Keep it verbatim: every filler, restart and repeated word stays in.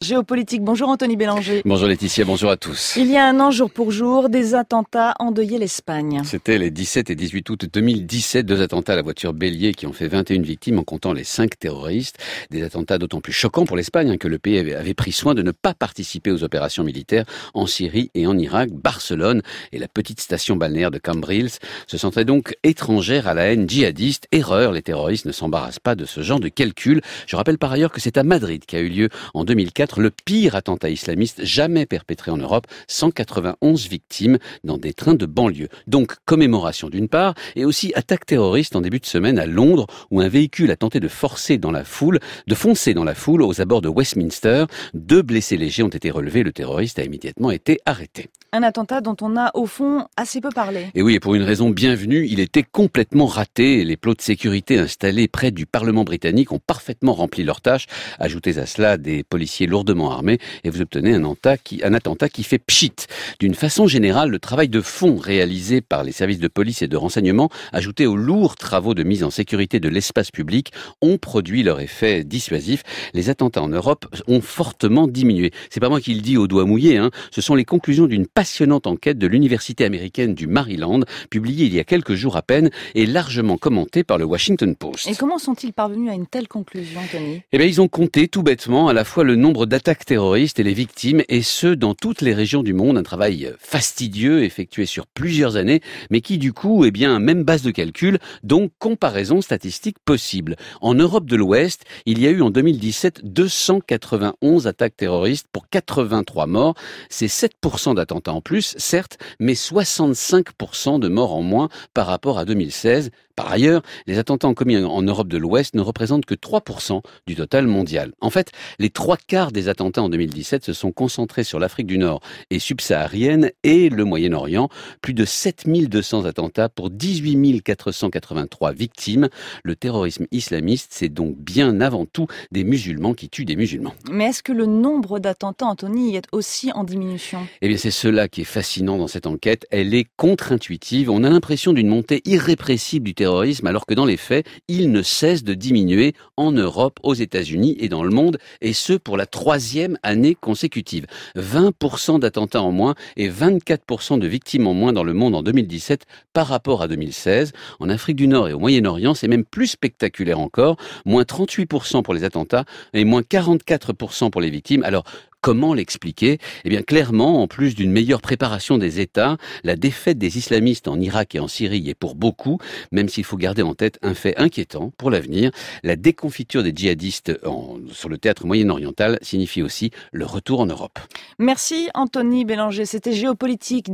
Géopolitique. Bonjour Anthony Bélanger. Bonjour Laetitia, bonjour à tous. Il y a un an, jour pour jour, des attentats endeuillaient l'Espagne. C'était les dix-sept et dix-huit août deux mille dix-sept, deux attentats à la voiture bélier qui ont fait vingt et une victimes en comptant les cinq terroristes. Des attentats d'autant plus choquants pour l'Espagne hein, que le pays avait, avait pris soin de ne pas participer aux opérations militaires en Syrie et en Irak. Barcelone et la petite station balnéaire de Cambrils se sentaient donc étrangères à la haine djihadiste. Erreur, les terroristes ne s'embarrassent pas de ce genre de calcul. Je rappelle par ailleurs que c'est à Madrid qu'a eu lieu en deux mille quatre le pire attentat islamiste jamais perpétré en Europe, cent quatre-vingt-onze victimes dans des trains de banlieue. Donc commémoration d'une part, et aussi attaque terroriste en début de semaine à Londres, où un véhicule a tenté de forcer dans la foule, de foncer dans la foule aux abords de Westminster. Deux blessés légers ont été relevés, le terroriste a immédiatement été arrêté. Un attentat dont on a au fond assez peu parlé. Et oui, et pour une raison bienvenue, il était complètement raté. Les plots de sécurité installés près du Parlement britannique ont parfaitement rempli leur tâche. Ajoutez à cela des policiers lourdement armés et vous obtenez un attentat qui, un attentat qui fait pchit. D'une façon générale, le travail de fond réalisé par les services de police et de renseignement, ajouté aux lourds travaux de mise en sécurité de l'espace public, ont produit leur effet dissuasif. Les attentats en Europe ont fortement diminué. C'est pas moi qui le dis au doigt mouillé, hein. Ce sont les conclusions d'une passionnante enquête de l'université américaine du Maryland, publiée il y a quelques jours à peine et largement commentée par le Washington Post. Et comment sont-ils parvenus à une telle conclusion, Anthony ? Eh bien, ils ont compté tout bêtement à la fois le nombre d'attaques terroristes et les victimes, et ce, dans toutes les régions du monde. Un travail fastidieux, effectué sur plusieurs années, mais qui, du coup, eh bien, même base de calcul, donc comparaison statistique possible. En Europe de l'Ouest, il y a eu en deux mille dix-sept deux cent quatre-vingt-onze attaques terroristes pour quatre-vingt-trois morts. C'est sept pour cent d'attentats en plus, certes, mais soixante-cinq pour cent de morts en moins par rapport à deux mille seize. Par ailleurs, les attentats commis en Europe de l'Ouest ne représentent que trois pour cent du total mondial. En fait, les trois quarts des attentats en deux mille dix-sept se sont concentrés sur l'Afrique du Nord et subsaharienne et le Moyen-Orient. Plus de sept mille deux cents attentats pour dix-huit mille quatre cent quatre-vingt-trois victimes. Le terrorisme islamiste, c'est donc bien avant tout des musulmans qui tuent des musulmans. Mais est-ce que le nombre d'attentats, Anthony, est aussi en diminution ? Eh bien, c'est cela qui est fascinant dans cette enquête. Elle est contre-intuitive. On a l'impression d'une montée irrépressible du terrorisme, alors que dans les faits, il ne cesse de diminuer en Europe, aux États-Unis et dans le monde, et ce pour la troisième année consécutive. vingt pour cent d'attentats en moins et vingt-quatre pour cent de victimes en moins dans le monde en deux mille dix-sept par rapport à deux mille seize. En Afrique du Nord et au Moyen-Orient, c'est même plus spectaculaire encore. Moins trente-huit pour cent pour les attentats et moins quarante-quatre pour cent pour les victimes. Alors, comment l'expliquer ? Eh bien, clairement, en plus d'une meilleure préparation des États, la défaite des islamistes en Irak et en Syrie est pour beaucoup, même s'il faut garder en tête un fait inquiétant pour l'avenir. La déconfiture des djihadistes en, sur le théâtre moyen-oriental signifie aussi le retour en Europe. Merci Anthony Bélanger, c'était Géopolitique.